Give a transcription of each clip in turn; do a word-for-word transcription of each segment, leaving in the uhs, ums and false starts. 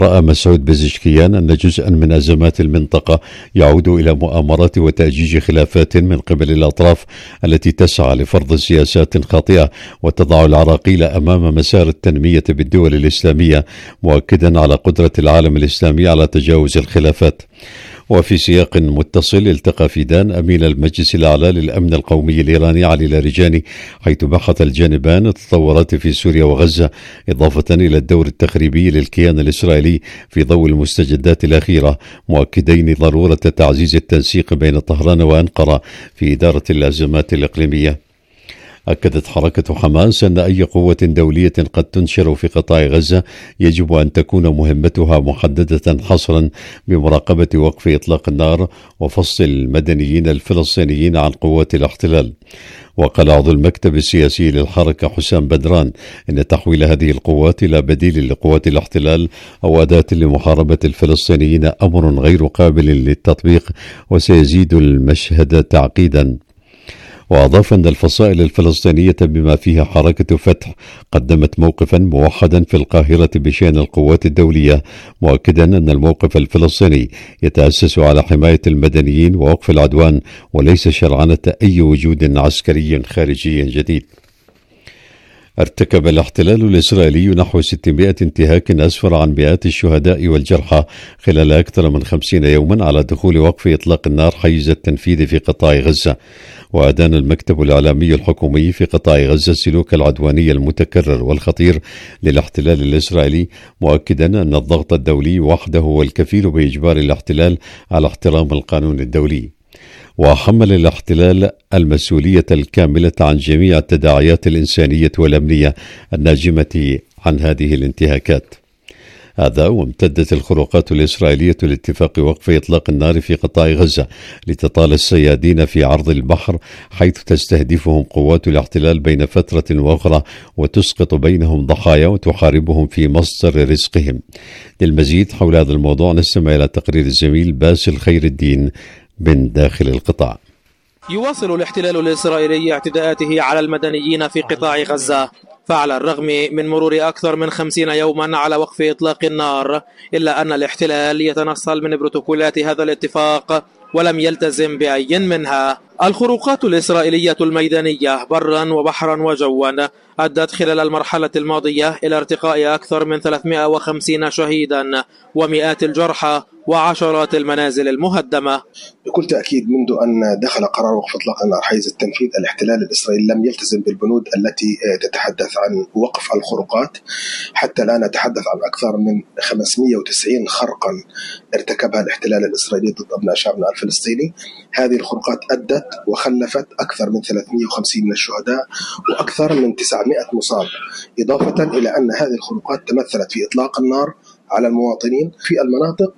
رأى مسعود بزشكيان أن جزءا من أزمات المنطقة يعود إلى مؤامرات وتأجيج خلافات من قبل الأطراف التي تسعى لفرض سياسات خاطئة وتضع العراقيل أمام مسار التنمية بالدول الإسلامية، مؤكدا على قدرة العالم الإسلامي على تجاوز الخلافات. وفي سياق متصل التقى فيدان أمين المجلس الأعلى للأمن القومي الإيراني علي لاریجاني، حيث بحث الجانبان التطورات في سوريا وغزة، إضافة إلى الدور التخريبي للكيان الإسرائيلي في ضوء المستجدات الأخيرة، مؤكدين ضرورة تعزيز التنسيق بين طهران وأنقرة في إدارة الأزمات الإقليمية. أكدت حركة حماس أن أي قوة دولية قد تنشر في قطاع غزة يجب أن تكون مهمتها محددة حصرا بمراقبة وقف إطلاق النار وفصل المدنيين الفلسطينيين عن قوات الاحتلال. وقال عضو المكتب السياسي للحركة حسام بدران إن تحويل هذه القوات إلى بديل لقوات الاحتلال أو أداة لمحاربة الفلسطينيين أمر غير قابل للتطبيق وسيزيد المشهد تعقيدا. وأضاف أن الفصائل الفلسطينية بما فيها حركة فتح قدمت موقفا موحدا في القاهرة بشأن القوات الدولية، مؤكدا أن الموقف الفلسطيني يتأسس على حماية المدنيين ووقف العدوان وليس شرعنة أي وجود عسكري خارجي جديد. ارتكب الاحتلال الإسرائيلي نحو ستمائة انتهاك أسفر عن مئات الشهداء والجرحى خلال أكثر من خمسين يوما على دخول وقف إطلاق النار حيز التنفيذ في قطاع غزة. وأدان المكتب الإعلامي الحكومي في قطاع غزة السلوك العدواني المتكرر والخطير للاحتلال الإسرائيلي، مؤكدا أن الضغط الدولي وحده هو الكفيل بإجبار الاحتلال على احترام القانون الدولي. وحمل الاحتلال المسؤولية الكاملة عن جميع التداعيات الإنسانية والأمنية الناجمة عن هذه الانتهاكات. هذا وامتدت الخروقات الإسرائيلية لاتفاق وقف إطلاق النار في قطاع غزة لتطال الصيادين في عرض البحر، حيث تستهدفهم قوات الاحتلال بين فترة وأخرى وتسقط بينهم ضحايا وتحاربهم في مصدر رزقهم. للمزيد حول هذا الموضوع نستمع إلى تقرير الزميل باسل خير الدين من داخل القطاع. يواصل الاحتلال الإسرائيلي اعتداءاته على المدنيين في قطاع غزة، فعلى الرغم من مرور أكثر من خمسين يوما على وقف إطلاق النار، إلا أن الاحتلال يتنصل من بروتوكولات هذا الاتفاق ولم يلتزم بأي منها. الخروقات الإسرائيلية الميدانية برا وبحرا وجوا أدت خلال المرحلة الماضية إلى ارتقاء أكثر من ثلاثمائة وخمسين شهيدا ومئات الجرحى وعشرات المنازل المهدمة. بكل تأكيد منذ أن دخل قرار وقف إطلاق النار حيز التنفيذ، الاحتلال الإسرائيلي لم يلتزم بالبنود التي تتحدث عن وقف الخروقات. حتى الآن نتحدث عن أكثر من خمسمائة وتسعين خرقا ارتكبها الاحتلال الإسرائيلي ضد أبناء شعبنا الفلسطيني. هذه الخروقات أدت وخلفت أكثر من ثلاثمائة وخمسين من الشهداء وأكثر من تسعمائة مصاب، إضافة إلى أن هذه الخروقات تمثلت في إطلاق النار على المواطنين في المناطق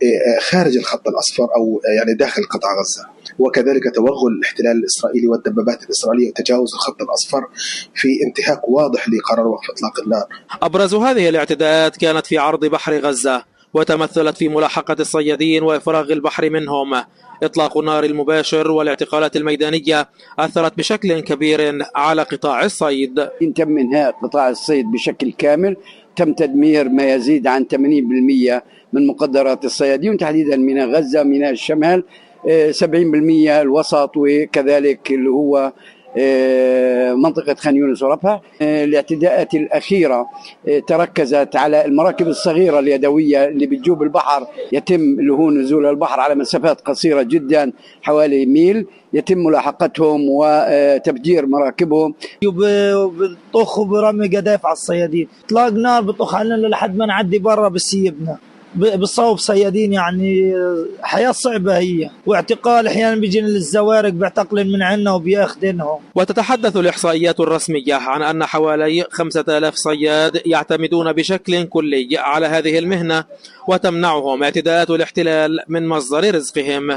خارج الخط الأصفر أو يعني داخل قطاع غزة، وكذلك توغل الاحتلال الإسرائيلي والدبابات الإسرائيلية وتجاوز الخط الأصفر في انتهاك واضح لقرار وقف إطلاق النار. أبرز هذه الاعتداءات كانت في عرض بحر غزة، وتمثلت في ملاحقة الصيادين وإفراغ البحر منهم. إطلاق النار المباشر والاعتقالات الميدانية أثرت بشكل كبير على قطاع الصيد. تم إنهاء قطاع الصيد بشكل كامل، تم تدمير ما يزيد عن ثمانين بالمئة من مقدرات الصيادين، تحديدا ميناء غزة، ميناء الشمال، سبعين بالمئة الوسط، وكذلك اللي هو منطقة خان يونس ورفح. الاعتداءات الأخيرة تركزت على المراكب الصغيرة اليدوية اللي بتجوب البحر، يتم اللي هو نزول البحر على مسافات قصيرة جدا حوالي ميل، يتم ملاحقتهم وتفجير مراكبهم. بطخوا برمي قذائف على الصيادين، اطلاق نار بطخ علينا لحد ما نعدي برا بسيبنا، بالصوب صيادين، يعني حياة صعبة هي، واعتقال احيانا بيجينا للزوارق بيعتقلن من عنا وبياخذنهم. وتتحدث الإحصائيات الرسمية عن أن حوالي خمسة آلاف صياد يعتمدون بشكل كلي على هذه المهنة، وتمنعهم اعتداءات الاحتلال من مصدر رزقهم.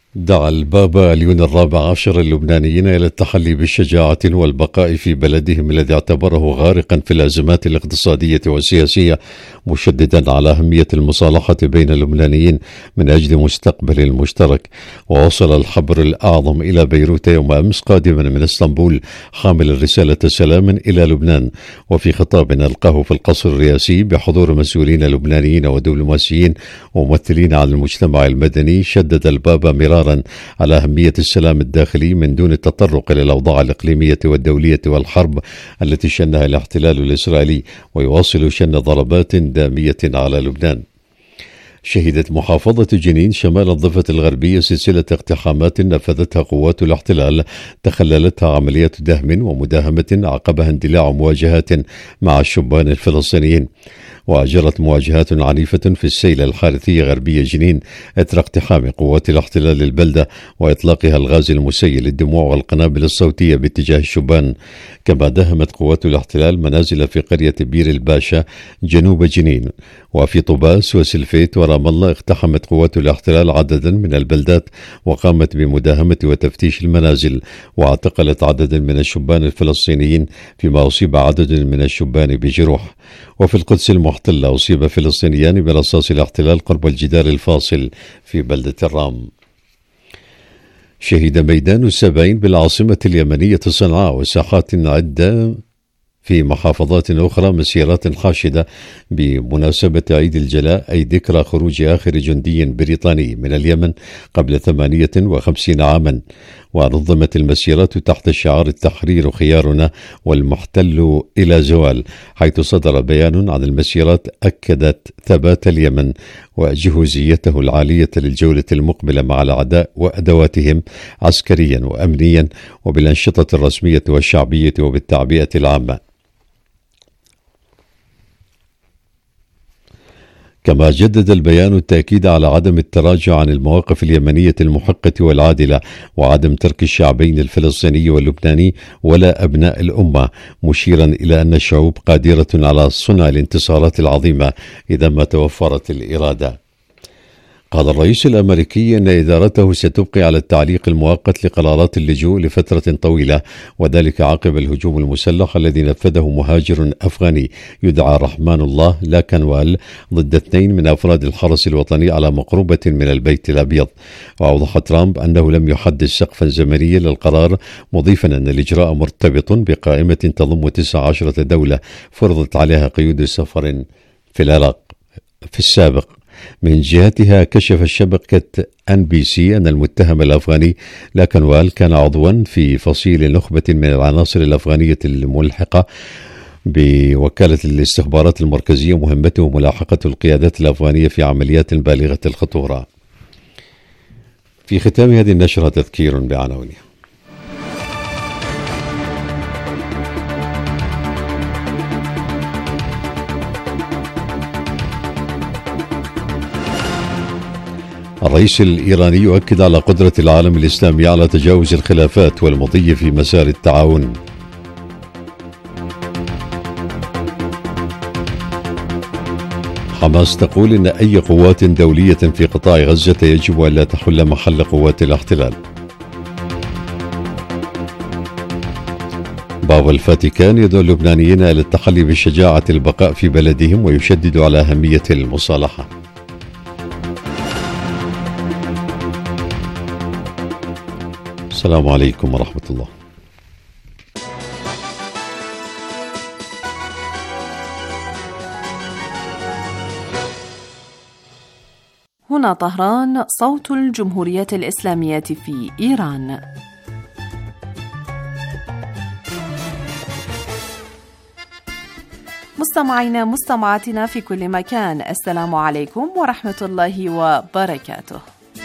دعا البابا ليون الرابع عشر اللبنانيين إلى التحلي بالشجاعة والبقاء في بلدهم الذي اعتبره غارقا في الأزمات الاقتصادية والسياسية، مشددا على أهمية المصالحة بين اللبنانيين من أجل مستقبل المشترك. ووصل الحبر الأعظم إلى بيروت يوم أمس قادما من اسطنبول حامل رسالة سلام إلى لبنان. وفي خطاب ألقاه في القصر الرئاسي بحضور مسؤولين لبنانيين ودبلوماسيين وممثلين عن المجتمع المدني، شدد البابا مرارا على أهمية السلام الداخلي من دون التطرق إلى الأوضاع الإقليمية والدولية والحرب التي شنها الاحتلال الإسرائيلي، ويواصل شن ضربات دامية على لبنان. شهدت محافظة جنين شمال الضفة الغربية سلسلة اقتحامات نفذتها قوات الاحتلال تخللتها عمليات دهم ومداهمة عقبها اندلاع مواجهات مع الشبان الفلسطينيين. وأجرت مواجهات عنيفة في السيلة الحارثية غربية جنين إثر اقتحام قوات الاحتلال البلدة وإطلاقها الغاز المسيل للدموع والقنابل الصوتية باتجاه الشبان. كما داهمت قوات الاحتلال منازل في قرية بير الباشا جنوب جنين. وفي طوباس وسلفيت ورام الله اقتحمت قوات الاحتلال عددا من البلدات وقامت بمداهمة وتفتيش المنازل، واعتقلت عددا من الشبان الفلسطينيين، فيما أصيب عدد من الشبان بجروح. وفي القدس المحتلة أصيب فلسطينيان برصاص الاحتلال قرب الجدار الفاصل في بلدة الرام. شهد ميدان السبعين بالعاصمة اليمنية صنعاء وساحات عدة في محافظات أخرى مسيرات حاشدة بمناسبة عيد الجلاء، أي ذكرى خروج آخر جندي بريطاني من اليمن قبل ثمانية وخمسين عاما. ونظمت المسيرات تحت شعار التحرير خيارنا والمحتل إلى زوال، حيث صدر بيان عن المسيرات أكدت ثبات اليمن وجهوزيته العالية للجولة المقبلة مع الأعداء وأدواتهم عسكريا وأمنيا وبالأنشطة الرسمية والشعبية وبالتعبئة العامة. كما جدد البيان التأكيد على عدم التراجع عن المواقف اليمنية المحقة والعادلة، وعدم ترك الشعبين الفلسطيني واللبناني ولا أبناء الأمة، مشيرا إلى أن الشعوب قادرة على صنع الانتصارات العظيمة إذا ما توفرت الإرادة. قال الرئيس الأمريكي أن إدارته ستبقي على التعليق المؤقت لقرارات اللجوء لفترة طويلة، وذلك عقب الهجوم المسلح الذي نفذه مهاجر أفغاني يدعى رحمان الله لاكنوال ضد اثنين من أفراد الحرس الوطني على مقربة من البيت الأبيض. وأوضح ترامب أنه لم يحدد سقفا زمنيا للقرار، مضيفا أن الإجراء مرتبط بقائمة تضم تسع عشرة دولة فرضت عليها قيود سفر في العراق في السابق. من جهتها كشف شبكة أن بي سي أن المتهم الأفغاني لاكنوال كان عضوا في فصيل نخبة من العناصر الأفغانية الملحقة بوكالة الاستخبارات المركزية، مهمته ملاحقة القيادات الأفغانية في عمليات بالغة الخطورة. في ختام هذه النشرة تذكير بعناوينها. الرئيس الإيراني يؤكد على قدرة العالم الإسلامي على تجاوز الخلافات والمضي في مسار التعاون. حماس تقول إن أي قوات دولية في قطاع غزة يجب أن لا تحل محل قوات الاحتلال. بابا الفاتيكان يدعو اللبنانيين إلى التحلي بالشجاعة البقاء في بلدهم ويشدد على أهمية المصالحة. السلام عليكم ورحمة الله. هنا طهران، صوت الجمهورية الإسلامية في إيران. مستمعينا مستمعاتنا في كل مكان، السلام عليكم ورحمة الله وبركاته.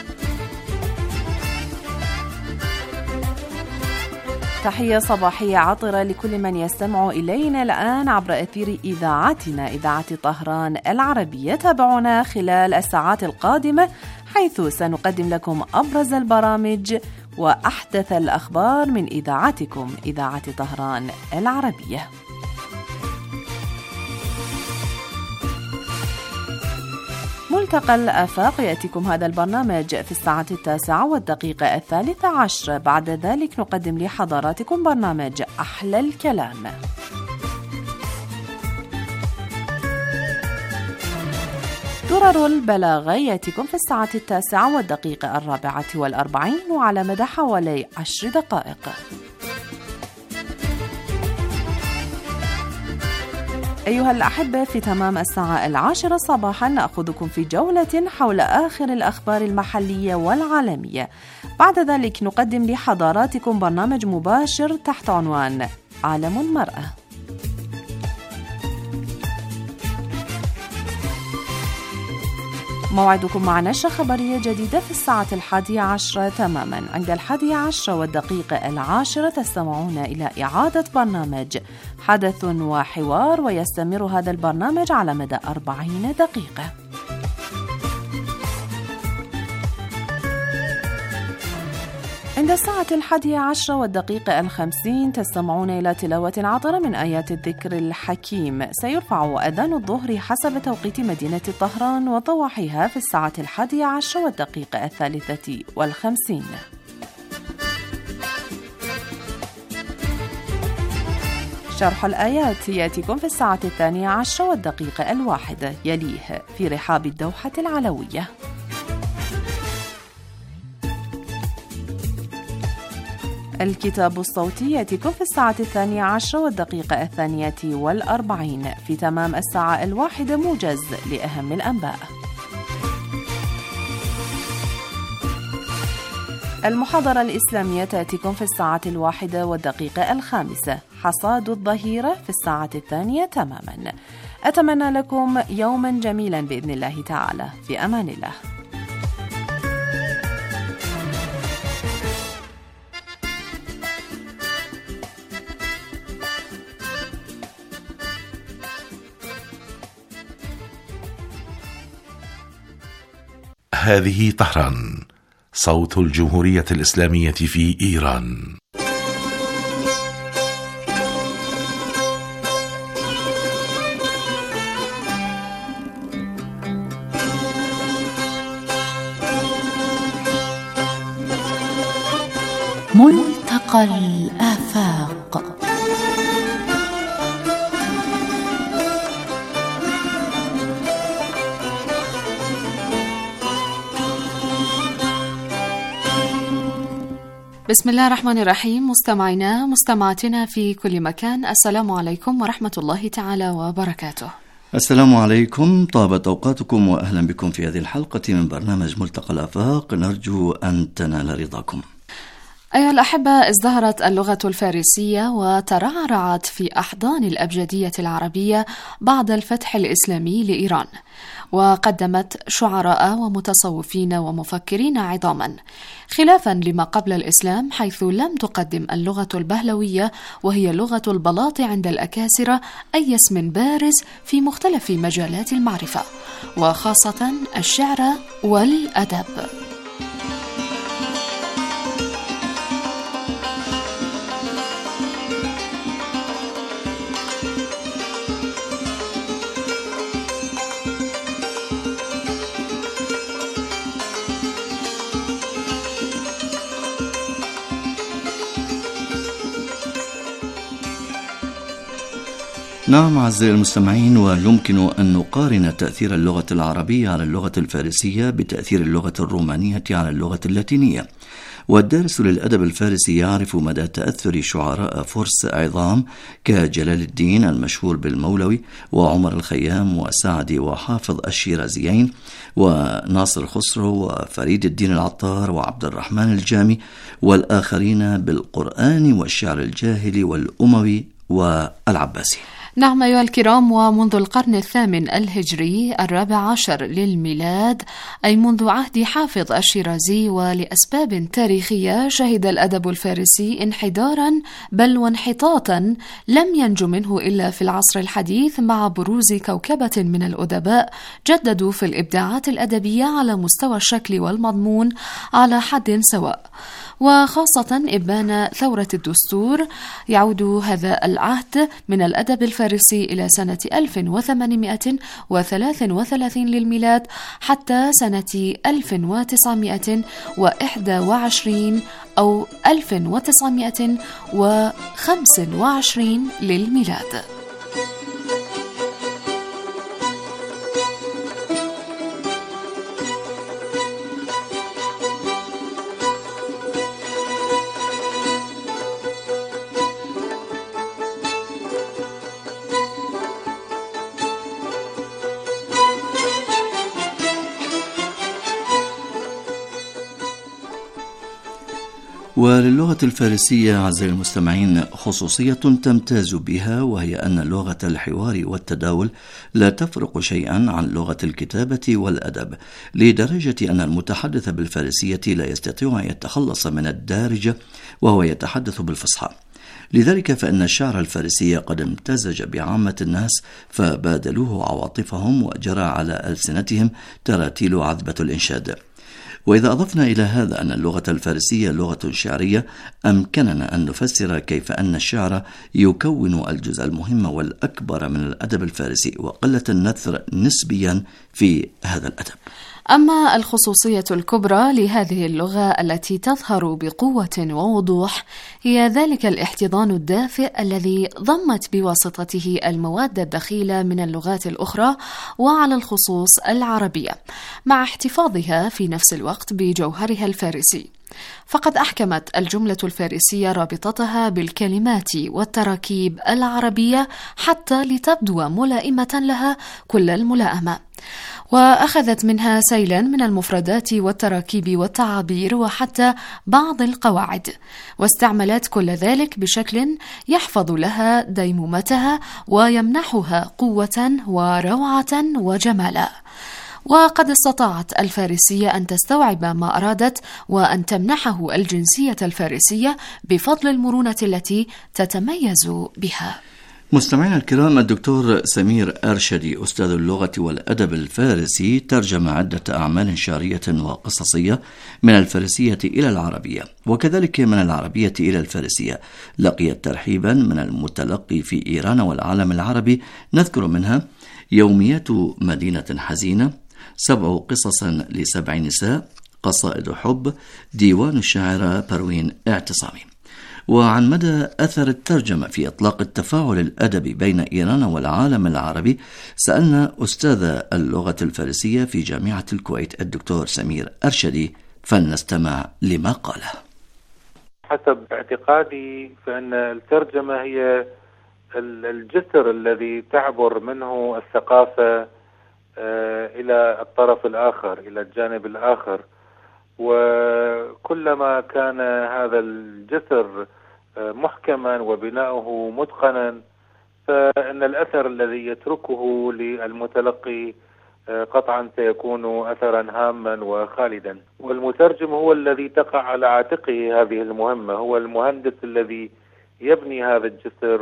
تحية صباحية عطرة لكل من يستمع إلينا الآن عبر أثير إذاعتنا إذاعة طهران العربية. تابعونا خلال الساعات القادمة، حيث سنقدم لكم أبرز البرامج وأحدث الأخبار من إذاعتكم إذاعة طهران العربية. ملتقى الآفاق يأتيكم هذا البرنامج في الساعة التاسعة والدقيقة الثالثة عشر. بعد ذلك نقدم لحضراتكم برنامج أحلى الكلام. درر البلاغة يأتيكم في الساعة التاسعة والدقيقة الرابعة والأربعين وعلى مدى حوالي عشر دقائق. أيها الأحبة، في تمام الساعة العاشرة صباحا نأخذكم في جولة حول آخر الأخبار المحلية والعالمية. بعد ذلك نقدم لحضراتكم برنامج مباشر تحت عنوان عالم المرأة. موعدكم مع نشرة خبرية جديدة في الساعة الحادية عشرة تماما. عند الحادية عشرة والدقيقة العاشرة تستمعون إلى إعادة برنامج حدث وحوار، ويستمر هذا البرنامج على مدى أربعين دقيقة. عند الساعة الحادية عشرة والدقيقة الخمسين تستمعون إلى تلاوة عطرة من آيات الذكر الحكيم. سيرفع أذان الظهر حسب توقيت مدينة طهران وضواحيها في الساعة الحادية عشرة والدقيقة الثالثة والخمسين. شرح الآيات يأتيكم في الساعة الثانية عشرة والدقيقة الواحدة، يليه في رحاب الدوحة العلوية. الكتاب الصوتي يأتيكم في الساعة الثانية عشرة والدقيقة الثانية والأربعين. في تمام الساعة الواحدة موجز لأهم الأنباء. المحاضرة الإسلامية تأتيكم في الساعة الواحدة والدقيقة الخامسة. حصاد الظهيرة في الساعة الثانية تماما. أتمنى لكم يوما جميلا بإذن الله تعالى. في أمان الله. هذه طهران، صوت الجمهورية الإسلامية في إيران. ملتقى الآفاق. بسم الله الرحمن الرحيم. مستمعينا مستمعاتنا في كل مكان، السلام عليكم ورحمة الله تعالى وبركاته. السلام عليكم، طابت أوقاتكم وأهلا بكم في هذه الحلقة من برنامج ملتقى الآفاق، نرجو أن تنال رضاكم. أيها الأحبة، ازدهرت اللغة الفارسية وترعرعت في أحضان الأبجدية العربية بعد الفتح الإسلامي لإيران، وقدمت شعراء ومتصوفين ومفكرين عظاما، خلافا لما قبل الإسلام حيث لم تقدم اللغة البهلوية وهي لغة البلاط عند الأكاسرة أي اسم بارز في مختلف مجالات المعرفة، وخاصة الشعر والأدب. نعم أعزائي المستمعين، ويمكن أن نقارن تأثير اللغة العربية على اللغة الفارسية بتأثير اللغة الرومانية على اللغة اللاتينية، والدارس للأدب الفارسي يعرف مدى تأثر شعراء فرس عظام كجلال الدين المشهور بالمولوي وعمر الخيام وسعدي وحافظ الشيرازيين وناصر خسرو وفريد الدين العطار وعبد الرحمن الجامي والآخرين بالقرآن والشعر الجاهلي والأموي والعباسي. نعم أيها الكرام، ومنذ القرن الثامن الهجري الرابع عشر للميلاد، أي منذ عهد حافظ الشيرازي، ولأسباب تاريخية شهد الأدب الفارسي انحدارا بل وانحطاطا لم ينج منه إلا في العصر الحديث مع بروز كوكبة من الأدباء جددوا في الإبداعات الأدبية على مستوى الشكل والمضمون على حد سواء، وخاصة إبان ثورة الدستور. يعود هذا العهد من الأدب الفارسي الفارسي إلى سنة ألف وثمانمائة وثلاثة وثلاثين للميلاد حتى سنة ألف وتسعمائة وواحد وعشرين أو ألف وتسعمائة وخمسة وعشرين للميلاد. وللغة الفارسية أعزائي المستمعين خصوصية تمتاز بها، وهي أن لغة الحوار والتداول لا تفرق شيئا عن لغة الكتابة والأدب، لدرجة أن المتحدث بالفارسية لا يستطيع أن يتخلص من الدارجة وهو يتحدث بالفصحى. لذلك فإن الشعر الفارسي قد امتزج بعامة الناس فبادلوه عواطفهم وجرى على ألسنتهم تراتيل عذبة الإنشاد. وإذا أضفنا إلى هذا أن اللغة الفارسية لغة شعرية، أمكننا أن نفسر كيف أن الشعر يكون الجزء المهم والأكبر من الأدب الفارسي، وقلة النثر نسبيا في هذا الأدب. أما الخصوصية الكبرى لهذه اللغة التي تظهر بقوة ووضوح هي ذلك الاحتضان الدافئ الذي ضمت بواسطته المواد الدخيلة من اللغات الأخرى وعلى الخصوص العربية، مع احتفاظها في نفس الوقت بجوهرها الفارسي. فقد أحكمت الجملة الفارسية رابطتها بالكلمات والتراكيب العربية حتى لتبدو ملائمة لها كل الملائمة، وأخذت منها سيلا من المفردات والتراكيب والتعابير وحتى بعض القواعد، واستعملت كل ذلك بشكل يحفظ لها ديمومتها ويمنحها قوة وروعة وجمالا. وقد استطاعت الفارسية أن تستوعب ما أرادت وأن تمنحه الجنسية الفارسية بفضل المرونة التي تتميز بها. مستمعينا الكرام، الدكتور سمير أرشدي أستاذ اللغة والأدب الفارسي ترجم عدة أعمال شعرية وقصصية من الفارسية إلى العربية، وكذلك من العربية إلى الفارسية. لقيت ترحيبا من المتلقي في إيران والعالم العربي، نذكر منها يوميات مدينة حزينة، سبع قصص لسبع نساء، قصائد حب، ديوان الشاعرة بروين اعتصامي. وعن مدى أثر الترجمة في إطلاق التفاعل الأدبي بين إيران والعالم العربي سألنا أستاذ اللغة الفارسية في جامعة الكويت الدكتور سمير أرشدي، فلنستمع لما قاله. حسب اعتقادي فإن الترجمة هي الجسر الذي تعبر منه الثقافة إلى الطرف الآخر، إلى الجانب الآخر، وكلما كان هذا الجسر محكما وبناؤه متقنا فإن الأثر الذي يتركه للمتلقي قطعا سيكون أثرا هاما وخالدا. والمترجم هو الذي تقع على عاتقه هذه المهمة، هو المهندس الذي يبني هذا الجسر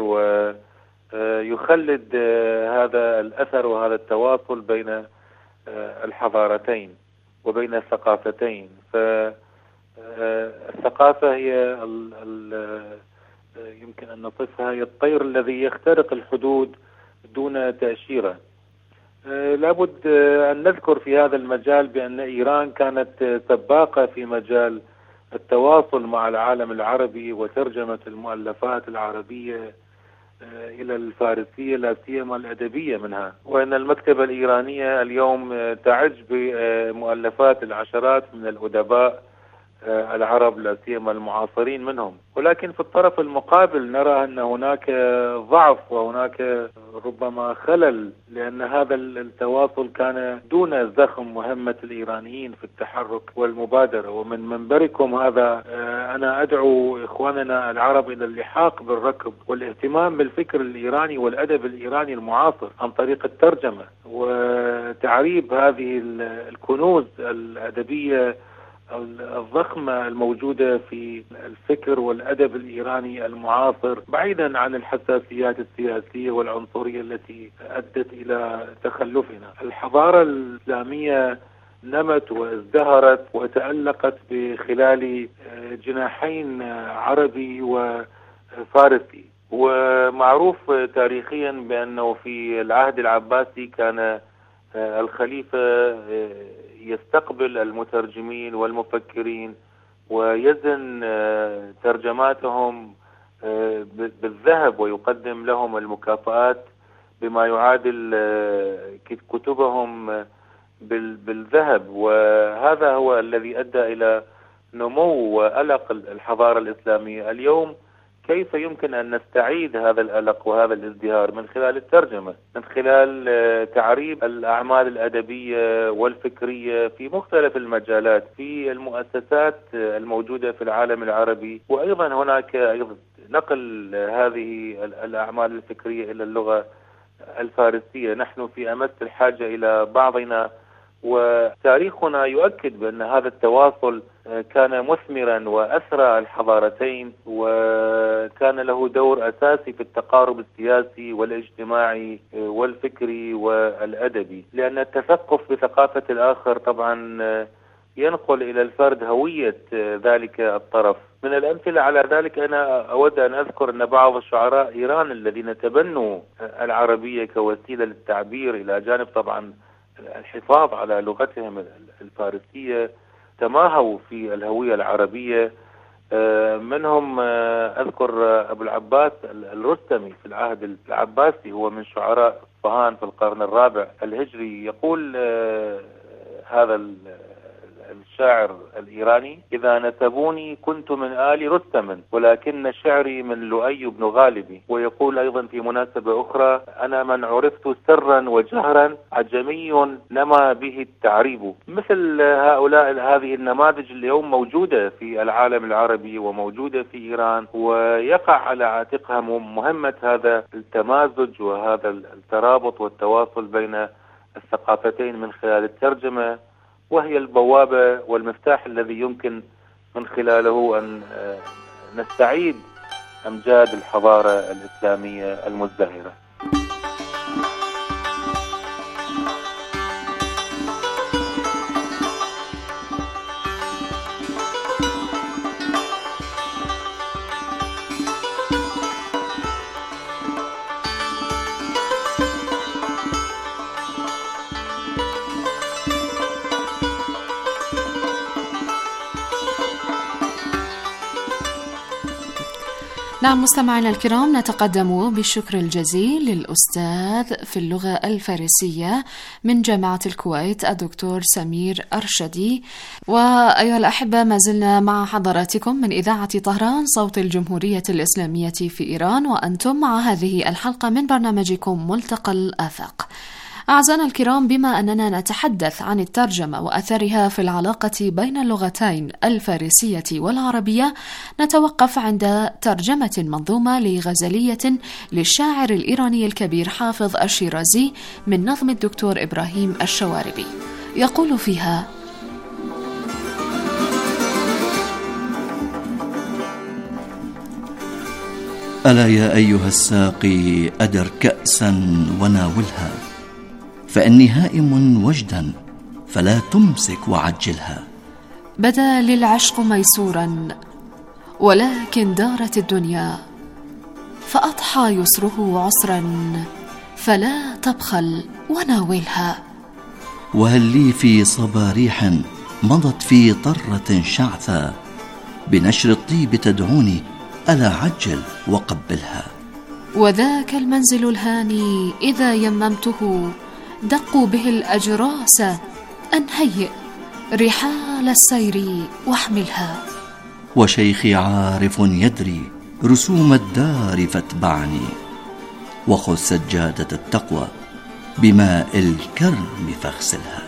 ويخلد هذا الأثر وهذا التواصل بين الحضارتين وبين الثقافتين. فالثقافة هي ال ال يمكن أن نصفها هي الطير الذي يخترق الحدود دون تأشيرة. لابد أن نذكر في هذا المجال بأن إيران كانت سباقة في مجال التواصل مع العالم العربي وترجمة المؤلفات العربية إلى الفارسية لا سيما الأدبية منها، وأن المكتبة الإيرانية اليوم تعج بمؤلفات العشرات من الأدباء العرب لا سيما المعاصرين منهم. ولكن في الطرف المقابل نرى أن هناك ضعف وهناك ربما خلل، لأن هذا التواصل كان دون زخم مهمة الإيرانيين في التحرك والمبادرة. ومن منبركم هذا أنا أدعو إخواننا العرب إلى اللحاق بالركب والاهتمام بالفكر الإيراني والأدب الإيراني المعاصر عن طريق الترجمة وتعريب هذه الكنوز الأدبية الضخمة الموجودة في الفكر والأدب الإيراني المعاصر، بعيدا عن الحساسيات السياسية والعنصرية التي أدت إلى تخلفنا. الحضارة الإسلامية نمت وازدهرت وتألقت بخلال جناحين عربي وفارسي، ومعروف تاريخيا بأنه في العهد العباسي كان الخليفة يستقبل المترجمين والمفكرين ويزن ترجماتهم بالذهب ويقدم لهم المكافآت بما يعادل كتبهم بالذهب، وهذا هو الذي أدى إلى نمو وألق الحضارة الإسلامية. اليوم كيف يمكن أن نستعيد هذا الألق وهذا الازدهار؟ من خلال الترجمة، من خلال تعريب الأعمال الأدبية والفكرية في مختلف المجالات في المؤسسات الموجودة في العالم العربي، وأيضا هناك أيضا نقل هذه الأعمال الفكرية إلى اللغة الفارسية. نحن في أمس الحاجة إلى بعضنا، وتاريخنا يؤكد بأن هذا التواصل كان مثمرا وأسرى الحضارتين، وكان له دور أساسي في التقارب السياسي والاجتماعي والفكري والأدبي، لأن التثقف بثقافة الآخر طبعا ينقل إلى الفرد هوية ذلك الطرف. من الأمثلة على ذلك أنا أود أن أذكر أن بعض شعراء إيران الذين تبنوا العربية كوسيلة للتعبير إلى جانب طبعا الحفاظ على لغتهم الفارسية تماهوا في الهوية العربية. منهم أذكر أبو العباس الرستمي في العهد العباسي، هو من شعراء اصفهان في القرن الرابع الهجري. يقول هذا الشاعر الإيراني: إذا نسبوني كنت من آل رستم ولكن شعري من لؤي بن غالب. ويقول أيضا في مناسبة أخرى: أنا من عرفت سرا وجهرا عجمي نما به التعريب. مثل هؤلاء هذه النماذج اليوم موجودة في العالم العربي وموجودة في إيران، ويقع على عاتقها مهمة هذا التمازج وهذا الترابط والتواصل بين الثقافتين من خلال الترجمة، وهي البوابة والمفتاح الذي يمكن من خلاله أن نستعيد أمجاد الحضارة الإسلامية المزدهرة. نعم مستمعينا الكرام، نتقدم بالشكر الجزيل للأستاذ في اللغة الفارسية من جامعة الكويت الدكتور سمير أرشدي. وأيها الأحبة، ما زلنا مع حضراتكم من إذاعة طهران صوت الجمهورية الإسلامية في إيران، وأنتم مع هذه الحلقة من برنامجكم ملتقى الآفاق. أعزائنا الكرام، بما أننا نتحدث عن الترجمة وأثرها في العلاقة بين اللغتين الفارسية والعربية، نتوقف عند ترجمة منظومة لغزلية للشاعر الإيراني الكبير حافظ الشيرازي من نظم الدكتور إبراهيم الشواربي. يقول فيها: ألا يا أيها الساقي أدر كأسا وناولها، فإني هائم وجدا فلا تمسك وعجلها. بدا للعشق ميسورا ولكن دارت الدنيا، فأضحى يسره عسرا فلا تبخل وناولها. وهل لي في صباريح مضت في طرة شعثا، بنشر الطيب تدعوني ألا عجل وقبلها. وذاك المنزل الهاني إذا يممته، دقوا به الأجراس أن هيئ رحال السير واحملها. وشيخي عارف يدري رسوم الدار فاتبعني، وخذ سجادة التقوى بماء الكرم فاغسلها.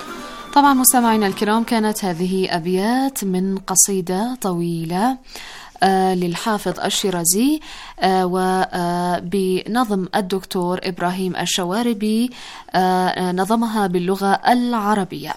طبعا مستمعينا الكرام، كانت هذه أبيات من قصيدة طويلة للحافظ الشيرازي وبنظم الدكتور إبراهيم الشواربي، نظمها باللغة العربية.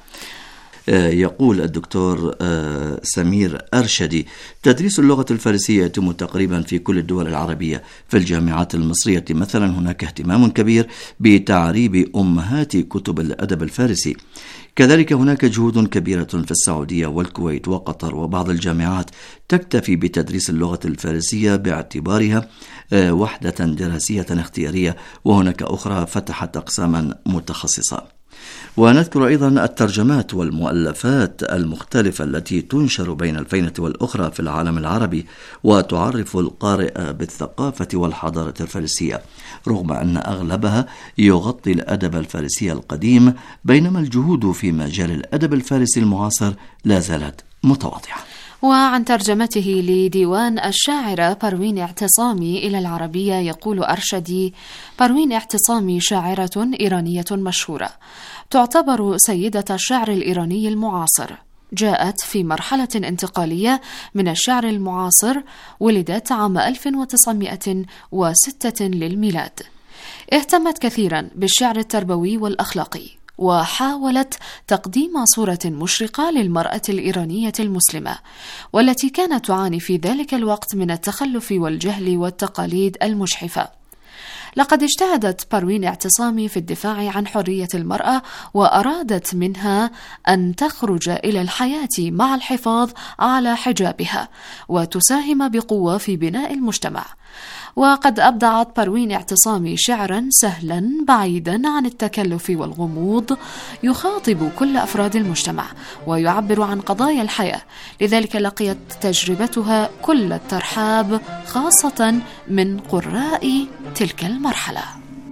يقول الدكتور سمير أرشدي: تدريس اللغة الفارسية يتم تقريبا في كل الدول العربية. في الجامعات المصرية مثلا هناك اهتمام كبير بتعريب أمهات كتب الأدب الفارسي. كذلك هناك جهود كبيرة في السعودية والكويت وقطر، وبعض الجامعات تكتفي بتدريس اللغة الفارسية باعتبارها وحدة دراسية اختيارية، وهناك أخرى فتحت أقساما متخصصة. ونذكر أيضا الترجمات والمؤلفات المختلفة التي تنشر بين الفينة والأخرى في العالم العربي، وتعرف القارئ بالثقافة والحضارة الفارسية، رغم أن أغلبها يغطي الأدب الفارسي القديم، بينما الجهود في مجال الأدب الفارسي المعاصر لا زالت متواضعة. وعن ترجمته لديوان الشاعرة بروين اعتصامي إلى العربية يقول أرشدي: بروين اعتصامي شاعرة إيرانية مشهورة، تعتبر سيدة الشعر الإيراني المعاصر. جاءت في مرحلة انتقالية من الشعر المعاصر، ولدت عام ألف وتسعمائة وستة للميلاد. اهتمت كثيرا بالشعر التربوي والأخلاقي، وحاولت تقديم صورة مشرقة للمرأة الإيرانية المسلمة، والتي كانت تعاني في ذلك الوقت من التخلف والجهل والتقاليد المجحفة. لقد اجتهدت بروين اعتصامي في الدفاع عن حرية المرأة، وأرادت منها أن تخرج إلى الحياة مع الحفاظ على حجابها، وتساهم بقوة في بناء المجتمع. وقد أبدعت بروين اعتصامي شعرا سهلا بعيدا عن التكلف والغموض، يخاطب كل أفراد المجتمع ويعبر عن قضايا الحياة. لذلك لقيت تجربتها كل الترحاب، خاصة من قراء تلك المرحلة.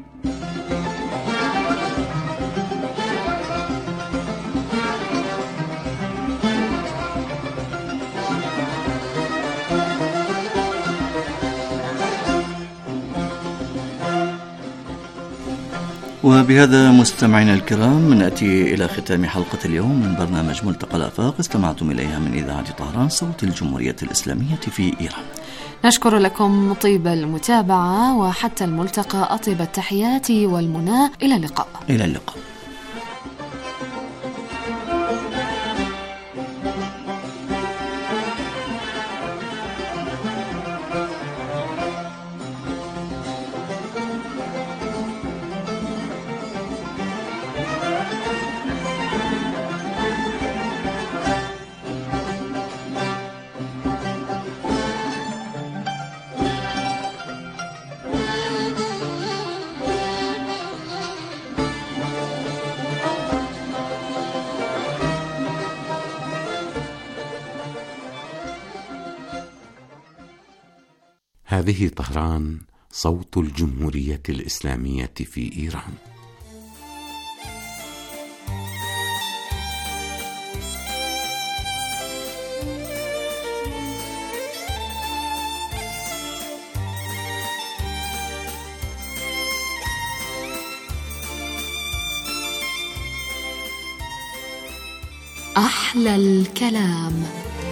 وبهذا مستمعينا الكرام نأتي إلى ختام حلقة اليوم من برنامج ملتقى الآفاق، استمعتم إليها من إذاعة طهران صوت الجمهورية الإسلامية في إيران. نشكر لكم طيب المتابعة، وحتى الملتقى أطيب التحيات والمنى. إلى اللقاء. إلى اللقاء. هذه طهران صوت الجمهورية الإسلامية في إيران. أحلى الكلام.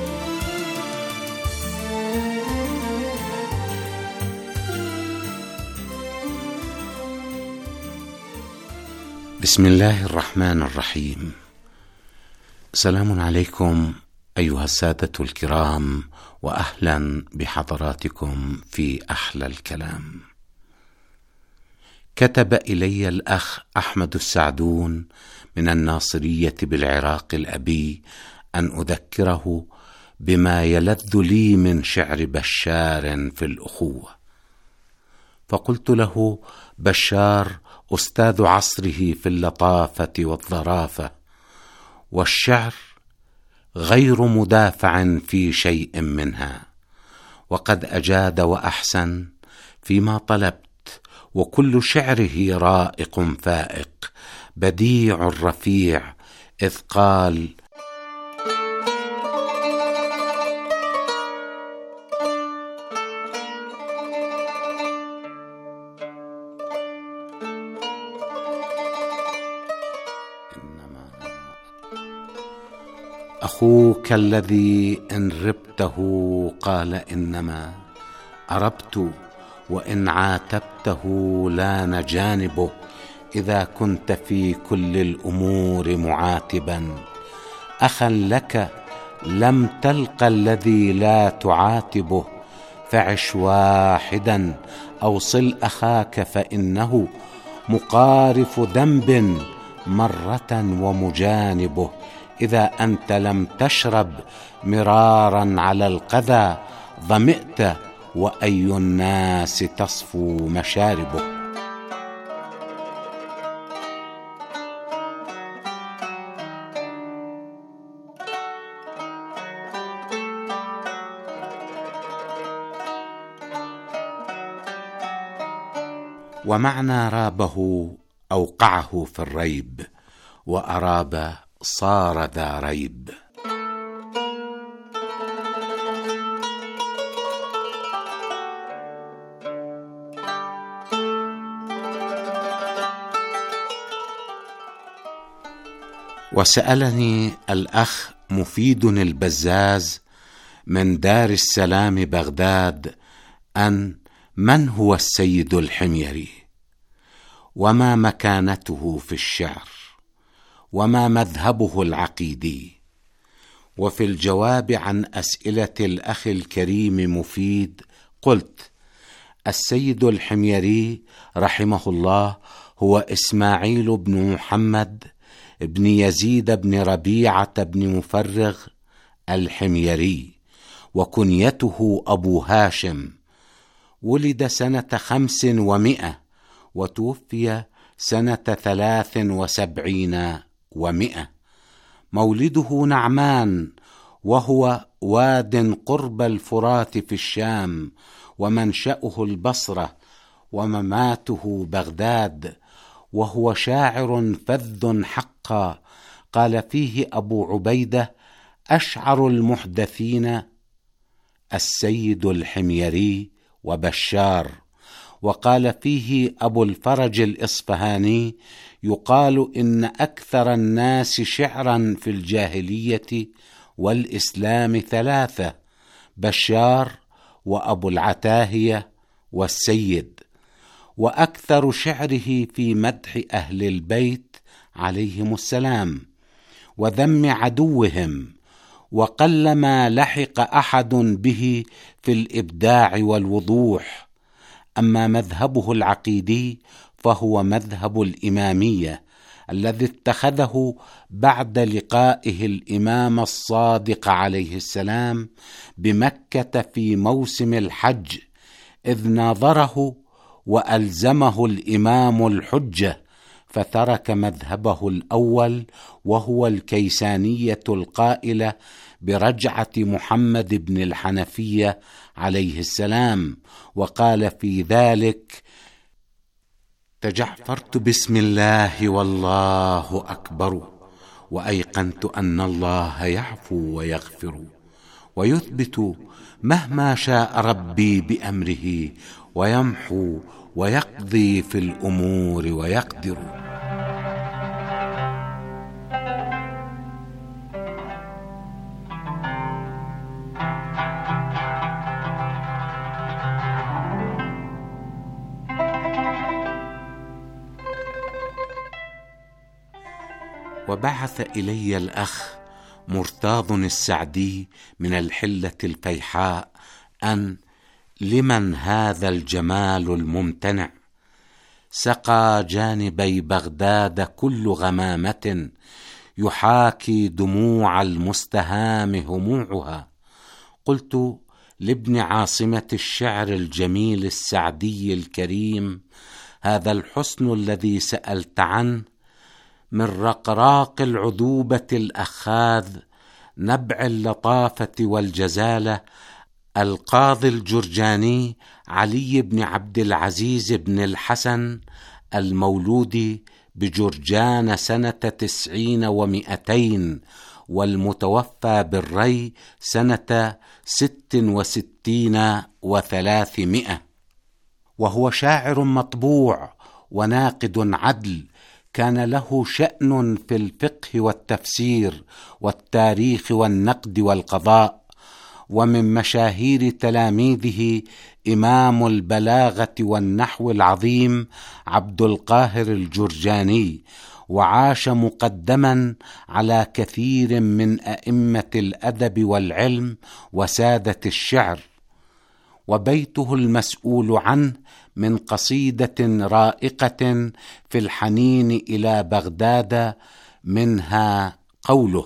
بسم الله الرحمن الرحيم. سلام عليكم أيها السادة الكرام، وأهلا بحضراتكم في أحلى الكلام. كتب إلي الأخ أحمد السعدون من الناصرية بالعراق الأبي أن أذكره بما يلذ لي من شعر بشار في الأخوة، فقلت له: بشار أستاذ عصره في اللطافة والظرافة، والشعر غير مدافع في شيء منها، وقد أجاد وأحسن فيما طلبت، وكل شعره رائق فائق بديع رفيع، إذ قال: أخوك الذي إن ربته قال إنما أربت، وإن عاتبته لان جانبه، إذا كنت في كل الأمور معاتبا. أخا لك لم تلق الذي لا تعاتبه، فعش واحدا أو صل أخاك، فإنه مقارف ذنب مرة ومجانبه. إذا أنت لم تشرب مرارا على القذى ظمئت، وأي الناس تصفو مشاربه. ومعنى رابه أوقعه في الريب، وأراب صار ذا ريب. وسألني الأخ مفيد البزاز من دار السلام بغداد أن من هو السيد الحميري، وما مكانته في الشعر، وما مذهبه العقيدي. وفي الجواب عن أسئلة الأخ الكريم مفيد قلت: السيد الحميري رحمه الله هو إسماعيل بن محمد بن يزيد بن ربيعة بن مفرغ الحميري، وكنيته أبو هاشم. ولد سنة خمس ومئة وتوفي سنة ثلاث وسبعين ومئة. مولده نعمان، وهو واد قرب الفرات في الشام، ومنشأه البصرة، ومماته بغداد. وهو شاعر فذ حقا، قال فيه أبو عبيدة: أشعر المحدثين السيد الحميري وبشار. وقال فيه أبو الفرج الإصفهاني: يقال إن أكثر الناس شعرا في الجاهلية والإسلام ثلاثة: بشار، وأبو العتاهية، والسيد. وأكثر شعره في مدح أهل البيت عليهم السلام وذم عدوهم، وقلما لحق أحد به في الإبداع والوضوح. أما مذهبه العقيدي فهو مذهب الإمامية الذي اتخذه بعد لقائه الإمام الصادق عليه السلام بمكة في موسم الحج، إذ ناظره وألزمه الإمام الحجة، فترك مذهبه الأول وهو الكيسانية القائلة برجعة محمد بن الحنفية عليه السلام، وقال في ذلك: تجعفرت بسم الله والله أكبر، وأيقنت أن الله يعفو ويغفر، ويثبت مهما شاء ربي بأمره، ويمحو ويقضي في الأمور ويقدر. وبعث إلي الأخ مرتاض السعدي من الحلة الفيحاء أن لمن هذا الجمال الممتنع، سقى جانبي بغداد كل غمامة، يحاكي دموع المستهام هموعها. قلت لابن عاصمة الشعر الجميل السعدي الكريم: هذا الحسن الذي سألت عنه من رقراق العذوبة الأخاذ، نبع اللطافة والجزالة، القاضي الجرجاني علي بن عبد العزيز بن الحسن المولود بجرجان سنة تسعين ومئتين، والمتوفى بالري سنة ست وستين وثلاثمائة. وهو شاعر مطبوع وناقد عدل، كان له شأن في الفقه والتفسير والتاريخ والنقد والقضاء، ومن مشاهير تلاميذه إمام البلاغة والنحو العظيم عبد القاهر الجرجاني، وعاش مقدما على كثير من أئمة الأدب والعلم وسادة الشعر. وبيته المسؤول عنه من قصيدة رائقة في الحنين إلى بغداد، منها قوله: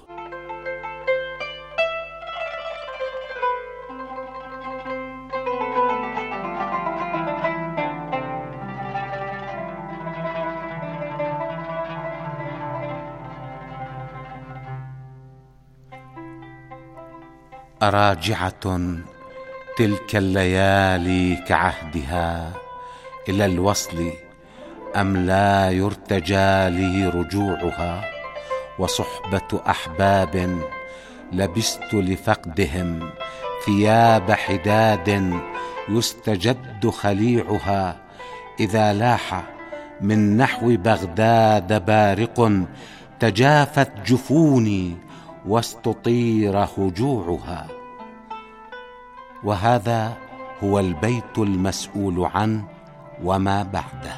أراجعة تلك الليالي كعهدها إلى الوصل أم لا يرتجى لي رجوعها، وصحبة أحباب لبست لفقدهم ثياب حداد يستجد خليعها، إذا لاح من نحو بغداد بارق تجافت جفوني واستطير هجوعها. وهذا هو البيت المسؤول عنه وما بعده.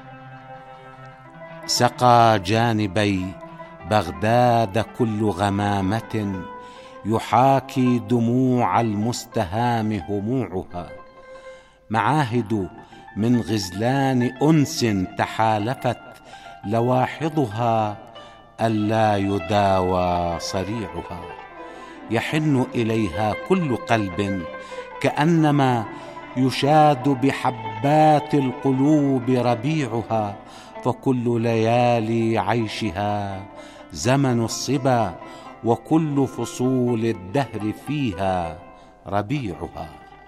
سقى جانبي بغداد كل غمامة يحاكي دموع المستهام هموعها، معاهد من غزلان أنس تحالفت لواحظها ألا يداوى صريعها، يحن إليها كل قلب كأنما يشاد بحبات القلوب ربيعها، فكل ليالي عيشها زمن الصبا، وكل فصول الدهر فيها ربيعها.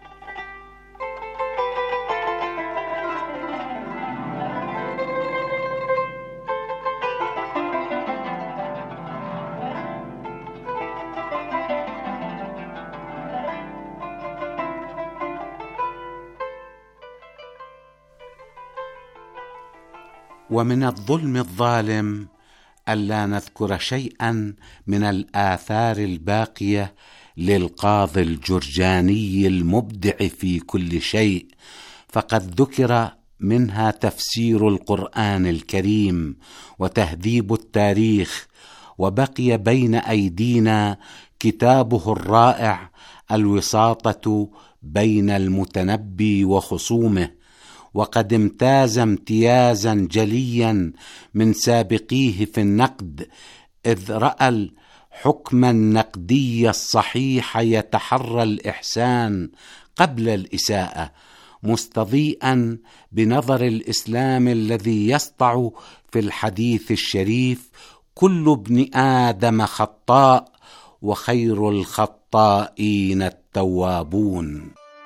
ومن الظلم الظالم ألا نذكر شيئا من الآثار الباقية للقاضي الجرجاني المبدع في كل شيء، فقد ذكر منها تفسير القرآن الكريم وتهذيب التاريخ، وبقي بين أيدينا كتابه الرائع الوساطة بين المتنبي وخصومه، وقد امتاز امتيازا جليا من سابقيه في النقد، إذ رأى الحكم النقدي الصحيح يتحرى الإحسان قبل الإساءة، مستضيئا بنظر الإسلام الذي يسطع في الحديث الشريف: كل ابن آدم خطاء وخير الخطائين التوابون.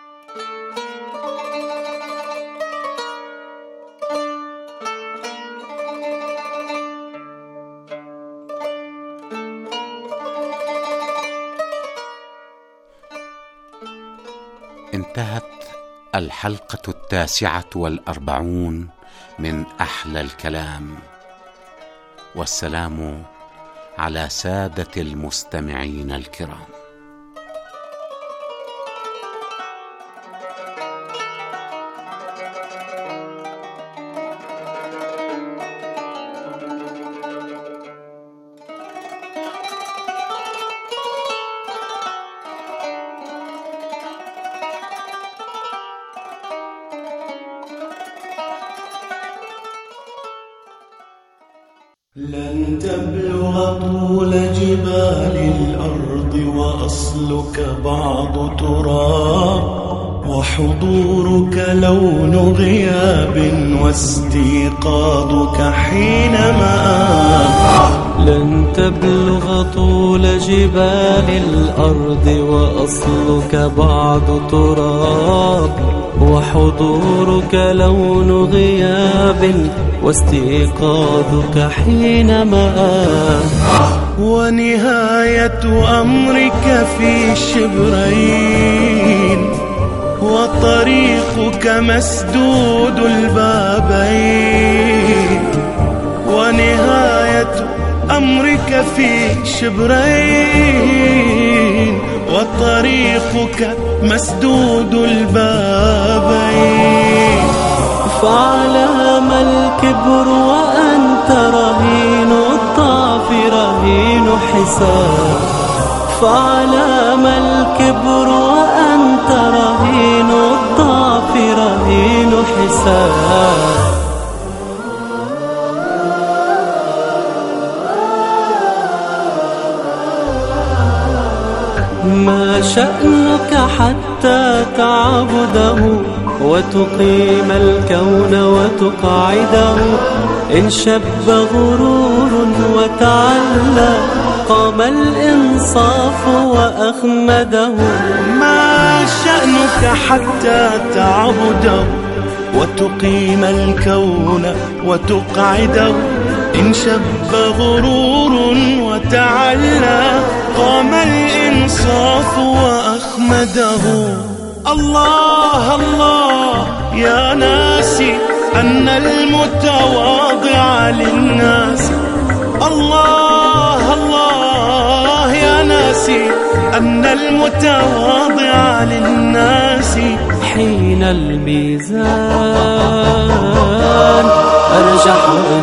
انتهت الحلقة التاسعة والأربعون من أحلى الكلام، والسلام على سادة المستمعين الكرام. لن تبلغ طول جبال الأرض وأصلك بعض تراب، وحضورك لون غياب واستيقاظك حينما لن تبلغ طول جبال الأرض وأصلك بعض تراب، وحضورك لون غياب واستيقاظك حينما ونهاية أمرك في شبرين، وطريقك مسدود البابين، ونهاية عمرك في شبرين وطريقك مسدود البابين. فعلى ما الكبر وأنت رهين الضعف رهين حساب. فعلى ما الكبر وأنت رهين الضعف رهين حساب. ما شأنك حتى تعبده وتقيم الكون وتقعده؟ إن شب غرور وتعلى قام الإنصاف وأخمده. ما شأنك حتى تعبده وتقيم الكون وتقعده؟ إن شب غرور وتعلى قام الإنصاف وأخمده. الله الله يا ناسي أن المتواضع للناس. الله الله يا ناسي أن المتواضع للناس. حين الميزان أرجح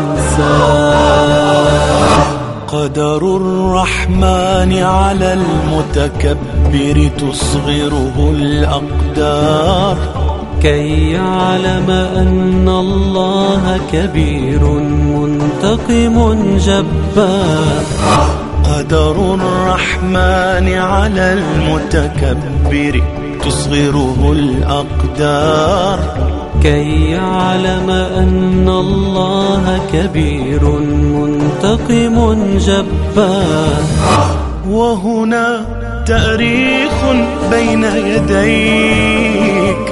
إنسان. قدر الرحمن على المتكبر تصغره الأقدار. كي يعلم أن الله كبير منتقم جبار. قدر الرحمن على المتكبر تصغره الأقدار. كي يعلم أن الله كبير منتقم جبار. وهنا تأريخ بين يديك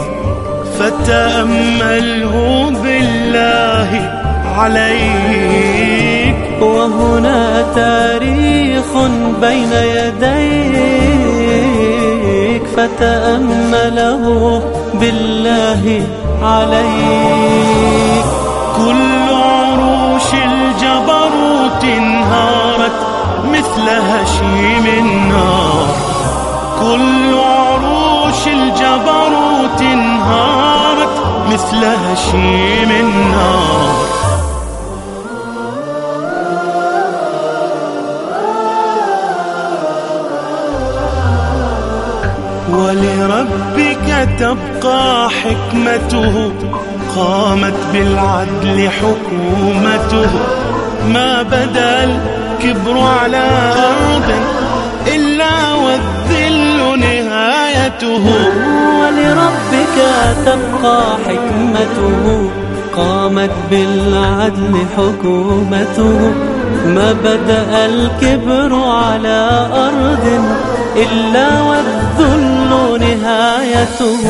فتأمله بالله عليك. وهنا تاريخ بين يديك فتأمله بالله عليك. كل عروش الجبروت انهارت مثل هشيم النار. كل عروش الجبروت انهارت مثل هشيم النار. ولربك تبقى حكمته قامت بالعدل حكومته. ما بدا الكبر على أرض إلا والذل نهايته. ولربك تبقى حكمته قامت بالعدل حكومته. ما بدأ الكبر على أرض إلا والذل نهايته.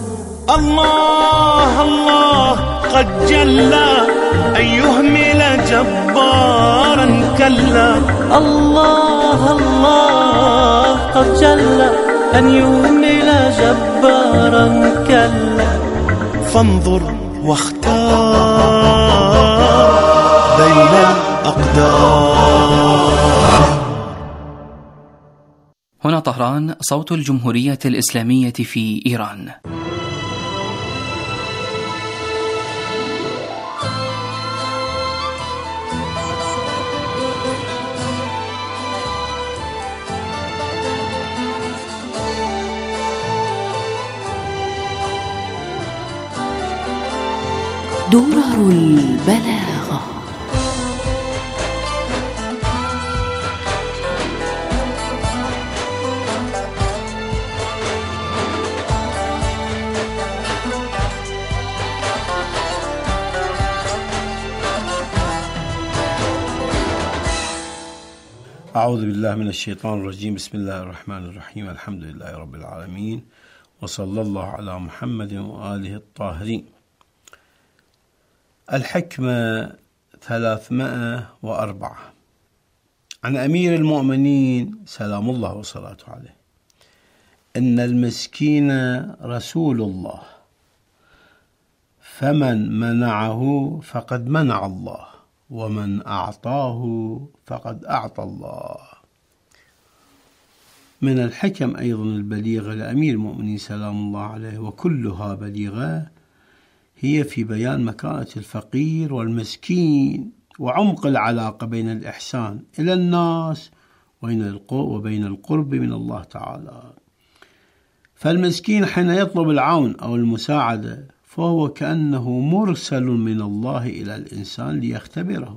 الله الله قد جلى أن يهمل جبارا كلا. الله الله قد جلى أن يهمل جبارا كلا. فانظر واختار بين الأقدار. هنا طهران، صوت الجمهورية الإسلامية في إيران. درر البلاغة. أعوذ بالله من الشيطان الرجيم. بسم الله الرحمن الرحيم. الحمد لله رب العالمين، وصلى الله على محمد وآله الطاهرين. الحكمة ثلاثمائة وأربعة. عن أمير المؤمنين سلام الله وصلاته عليه: إن المسكين رسول الله، فمن منعه فقد منع الله، ومن أعطاه فقد أعطى الله. من الحكم أيضا البليغة لأمير المؤمنين سلام الله عليه، وكلها بليغة، هي في بيان مكانة الفقير والمسكين وعمق العلاقة بين الإحسان إلى الناس وبين القرب من الله تعالى. فالمسكين حين يطلب العون أو المساعدة فهو كأنه مرسل من الله إلى الإنسان ليختبره،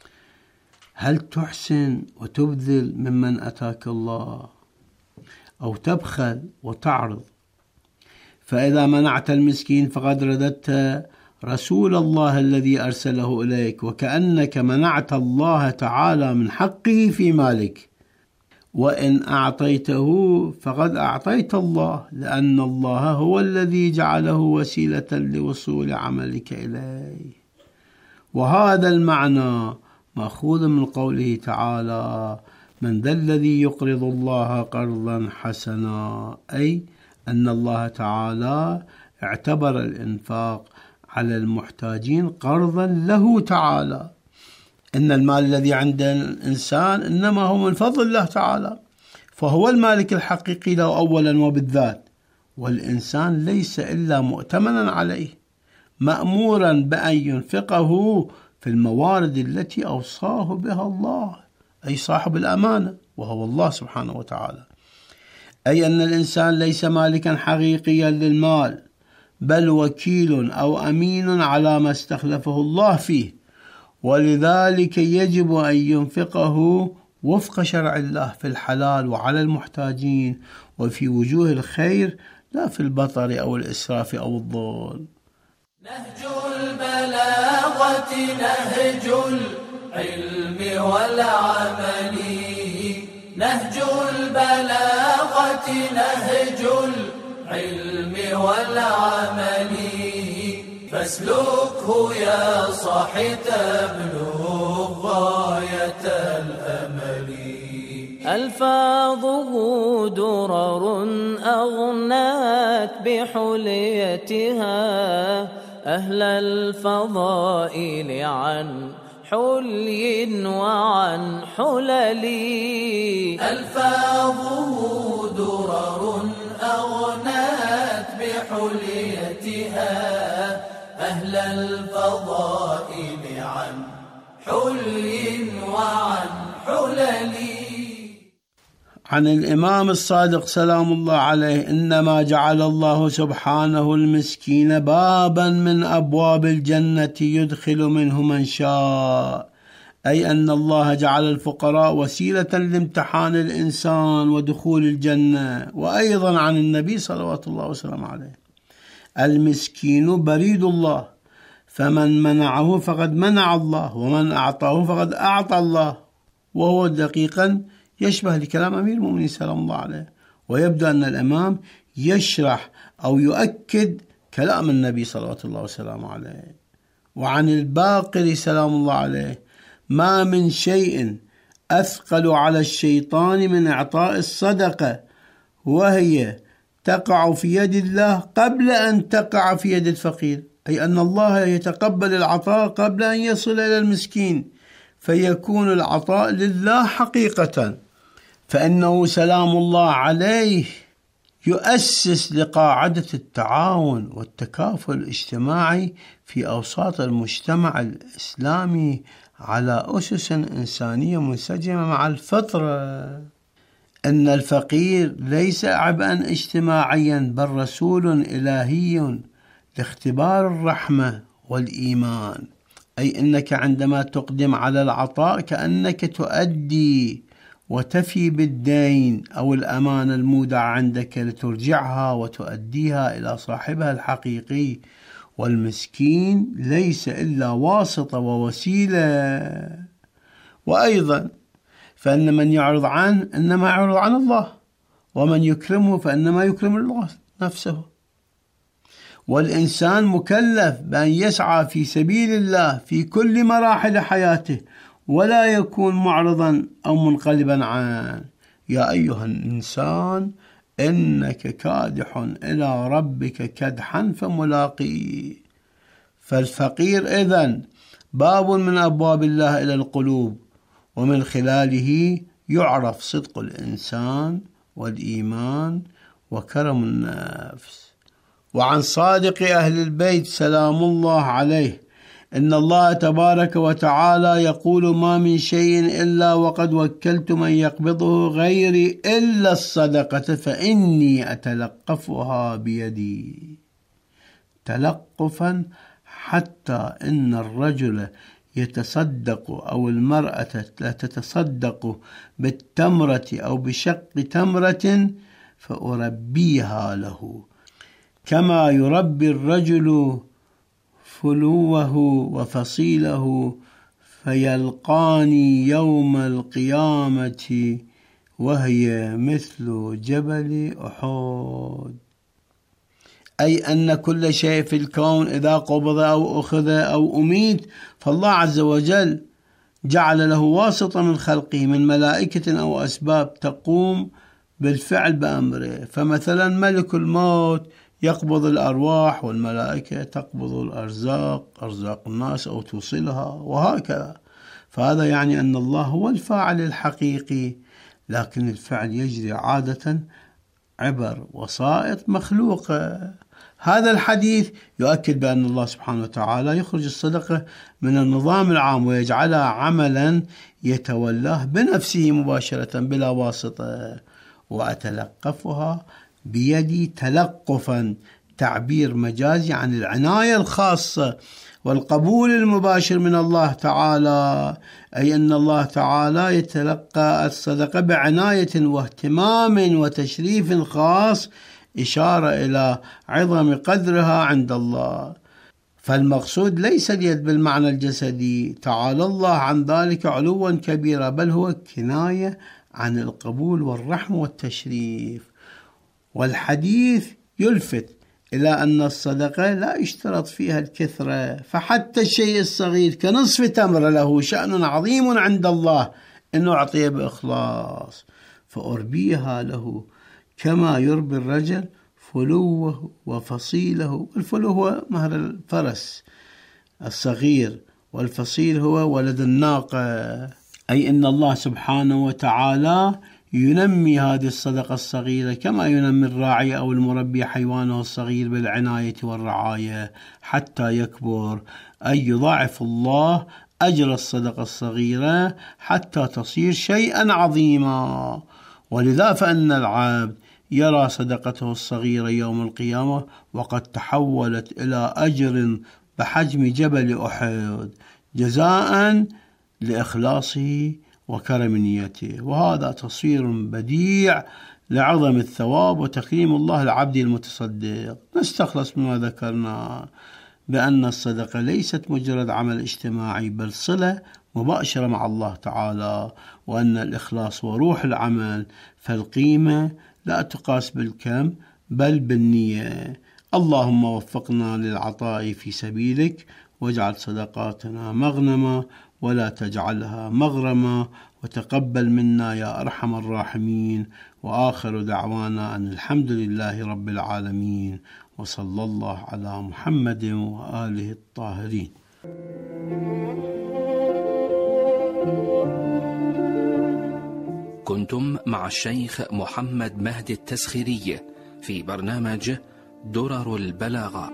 هل تحسن وتبذل ممن أتاك الله أو تبخل وتعرض؟ فإذا منعت المسكين فقد رددت رسول الله الذي أرسله إليك، وكأنك منعت الله تعالى من حقه في مالك. وإن أعطيته فقد أعطيت الله، لأن الله هو الذي جعله وسيلة لوصول عملك إليه. وهذا المعنى مأخوذ من قوله تعالى: من ذا الذي يقرض الله قرضا حسنا، أي أن الله تعالى اعتبر الإنفاق على المحتاجين قرضا له تعالى. إن المال الذي عند الإنسان إنما هو من فضل الله تعالى، فهو المالك الحقيقي له أولا وبالذات، والإنسان ليس إلا مؤتمنا عليه، مأمورا بأن ينفقه في الموارد التي أوصاه بها الله، أي صاحب الأمانة وهو الله سبحانه وتعالى. أي أن الإنسان ليس مالكا حقيقيا للمال، بل وكيل أو أمين على ما استخلفه الله فيه، ولذلك يجب أن ينفقه وفق شرع الله في الحلال وعلى المحتاجين وفي وجوه الخير، لا في البطر أو الإسراف أو الضول. نهج البلاغة نهج العلم والعمل، نهج البلاغة نهج العلم والعمل، فاسلكه يا صاحي تبلغ غاية الأمل. ألفاظه درر أغنات بحليتها أهل الفضائل عن حلي وعن حلل. ألفاظه درر أغنات بحليتها أهل الفضائل عن حلي وعن حلل. عن الإمام الصادق سلام الله عليه: إنما جعل الله سبحانه المسكين بابا من أبواب الجنة يدخل منه من شاء، أي أن الله جعل الفقراء وسيلة لامتحان الإنسان ودخول الجنة. وأيضا عن النبي صلوات الله وسلامه عليه: المسكين بريد الله، فمن منعه فقد منع الله، ومن أعطاه فقد أعطى الله. وهو دقيقا يشبه لكلام أمير المؤمنين سلام الله عليه، ويبدو أن الإمام يشرح أو يؤكد كلام النبي صلوات الله وسلامه عليه. وعن الباقر سلام الله عليه: ما من شيء أثقل على الشيطان من إعطاء الصدقة، وهي تقع في يد الله قبل أن تقع في يد الفقير، أي أن الله يتقبل العطاء قبل أن يصل إلى المسكين، فيكون العطاء لله حقيقة. فإنه سلام الله عليه يؤسس لقاعدة التعاون والتكافل الاجتماعي في أوساط المجتمع الإسلامي على أسس إنسانية منسجمة مع الفطرة. أن الفقير ليس عبئا اجتماعيا، بل رسول إلهي لاختبار الرحمة والإيمان. أي أنك عندما تقدم على العطاء كأنك تؤدي وتفي بالدين أو الأمانة المودعة عندك لترجعها وتؤديها إلى صاحبها الحقيقي. والمسكين ليس إلا واسطة ووسيلة. وأيضا فإن من يعرض عنه إنما يعرض عن الله، ومن يكرمه فإنما يكرم الله نفسه. والإنسان مكلف بأن يسعى في سبيل الله في كل مراحل حياته، ولا يكون معرضا أو منقلبا عنه. يا أيها الإنسان إنك كادح إلى ربك كدحا فملاقيه. فالفقير إذن باب من أبواب الله إلى القلوب، ومن خلاله يعرف صدق الإنسان والإيمان وكرم النفس. وعن صادق أهل البيت سلام الله عليه إن الله تبارك وتعالى يقول: ما من شيء إلا وقد وكلت من يقبضه غيري إلا الصدقة فإني أتلقفها بيدي، تلقفا حتى إن الرجل يتصدق أو المرأة لا تتصدق بالتمرة أو بشق تمرة فأربيها له كما يربي الرجل فلوه وفصيله، فيلقاني يوم القيامة وهي مثل جبل أحد. أي أن كل شيء في الكون إذا قبض أو أخذ أو أميت فالله عز وجل جعل له واسطة من خلقه من ملائكة أو أسباب تقوم بالفعل بأمره. فمثلا ملك الموت يقبض الأرواح، والملائكة تقبض الأرزاق، أرزاق الناس أو توصلها، وهكذا. فهذا يعني أن الله هو الفاعل الحقيقي، لكن الفعل يجري عادة عبر وسائط مخلوقة. هذا الحديث يؤكد بأن الله سبحانه وتعالى يخرج الصدقة من النظام العام ويجعلها عملا يتولاه بنفسه مباشرة بلا واسطة. وأتلقفها بيدي تلقفا، تعبير مجازي عن العناية الخاصة والقبول المباشر من الله تعالى، أي أن الله تعالى يتلقى الصدقة بعناية واهتمام وتشريف خاص، إشارة إلى عظم قدرها عند الله. فالمقصود ليس اليد بالمعنى الجسدي، تعالى الله عن ذلك علوا كبيرا، بل هو كناية عن القبول والرحمة والتشريف. والحديث يلفت إلى أن الصدقة لا يشترط فيها الكثرة، فحتى الشيء الصغير كنصف تمر له شأن عظيم عند الله إنه أعطيه بإخلاص، فأربيها له كما يربي الرجل فلوه وفصيله. والفلو هو مهر الفرس الصغير، والفصيل هو ولد الناقة. أي أن الله سبحانه وتعالى ينمي هذه الصدقة الصغيرة كما ينمي الراعي أو المربي حيوانه الصغير بالعناية والرعاية حتى يكبر، أي يضاعف الله أجر الصدقة الصغيرة حتى تصير شيئا عظيما. ولذا فإن العبد يرى صدقته الصغيرة يوم القيامة وقد تحولت إلى أجر بحجم جبل أحد، جزاء لإخلاصه وكرم نيته. وهذا تصوير بديع لعظم الثواب وتكريم الله العبد المتصدق. نستخلص مما ذكرنا بأن الصدقة ليست مجرد عمل اجتماعي، بل صلة مباشرة مع الله تعالى، وأن الإخلاص وروح العمل، فالقيمة لا تقاس بالكم بل بالنية. اللهم وفقنا للعطاء في سبيلك، واجعل صدقاتنا مغنمة ولا تجعلها مغرمة، وتقبل منا يا أرحم الراحمين. وآخر دعوانا أن الحمد لله رب العالمين، وصلى الله على محمد وآله الطاهرين. كنتم مع الشيخ محمد مهدي التسخيري في برنامج درر البلاغة.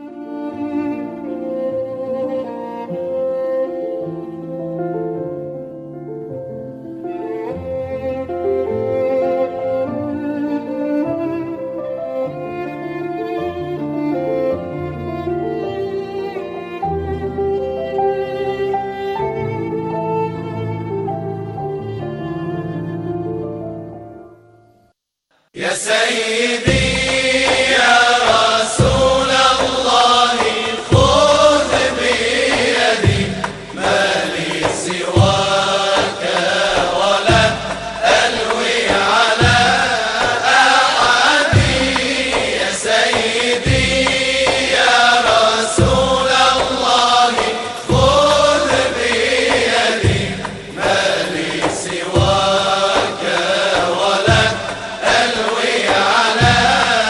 يا سيدي يا رسول الله خذ بيدي ما لي سواك ولا ألوي على أحد. يا سيدي يا رسول الله خذ بيدي ما لي سواك ولا ألوي على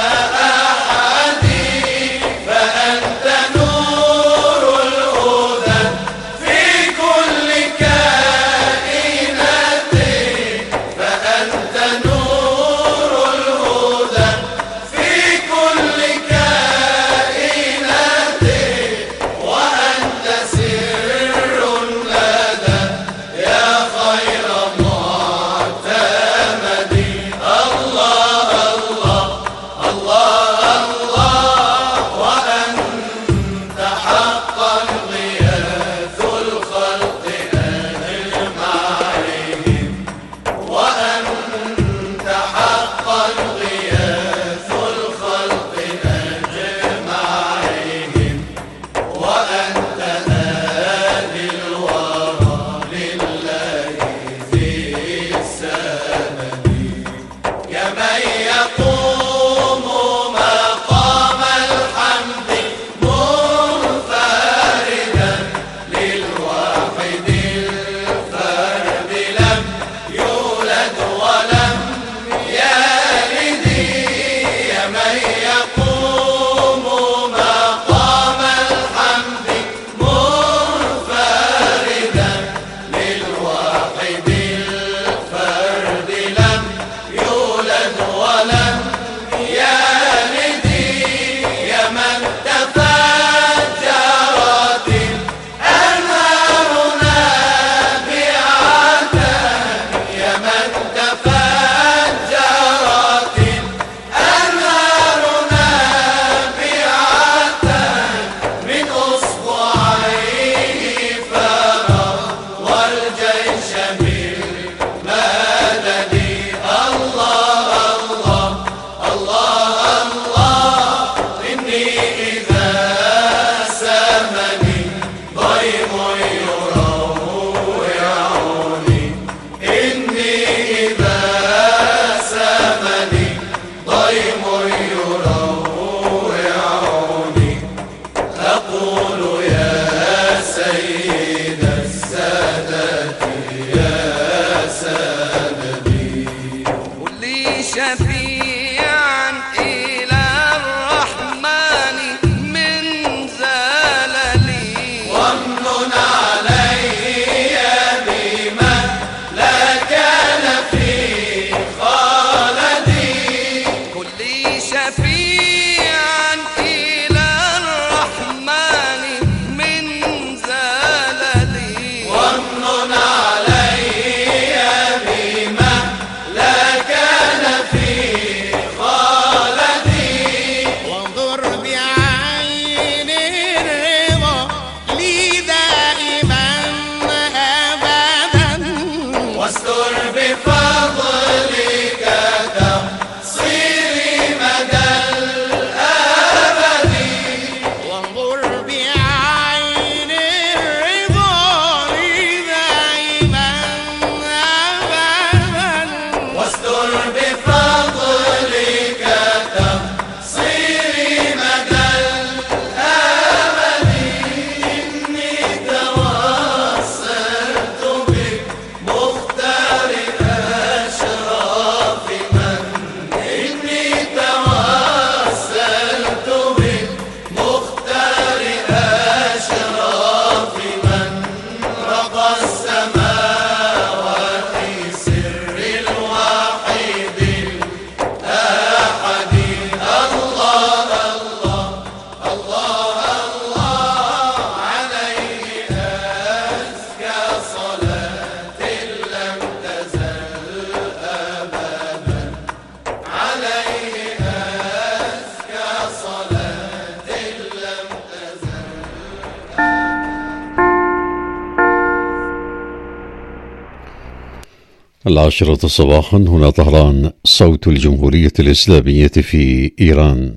العاشرة صباحا هنا طهران، صوت الجمهورية الإسلامية في إيران.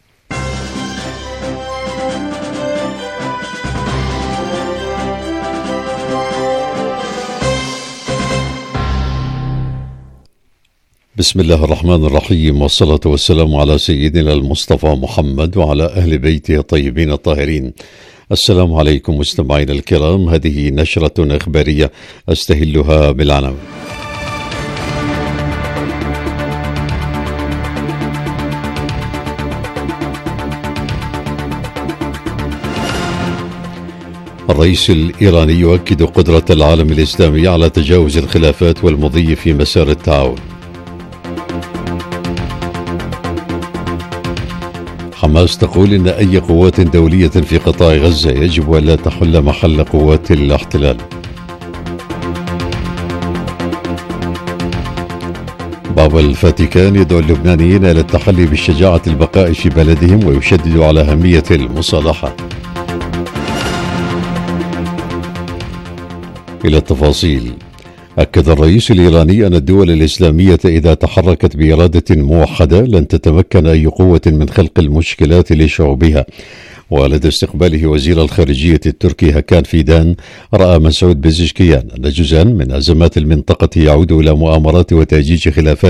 بسم الله الرحمن الرحيم، والصلاة والسلام على سيدنا المصطفى محمد وعلى أهل بيته الطيبين الطاهرين. السلام عليكم مستمعينا الكرام، هذه نشرة إخبارية أستهلها بالعناوين. الرئيس الإيراني يؤكد قدرة العالم الإسلامي على تجاوز الخلافات والمضي في مسار التعاون. حماس تقول إن أي قوات دولية في قطاع غزة يجب أن لا تحل محل قوات الاحتلال. بابا الفاتيكان يدعو اللبنانيين إلى التحلي بالشجاعة البقاء في بلدهم ويشدد على أهمية المصالحة. إلى التفاصيل. أكد الرئيس الإيراني أن الدول الإسلامية إذا تحركت بإرادة موحدة لن تتمكن أي قوة من خلق المشكلات لشعوبها. ولدى استقباله وزير الخارجية التركي هكان فيدان، رأى مسعود بزشكيان أن جزءا من أزمات المنطقة يعود إلى مؤامرات وتأجيج خلافات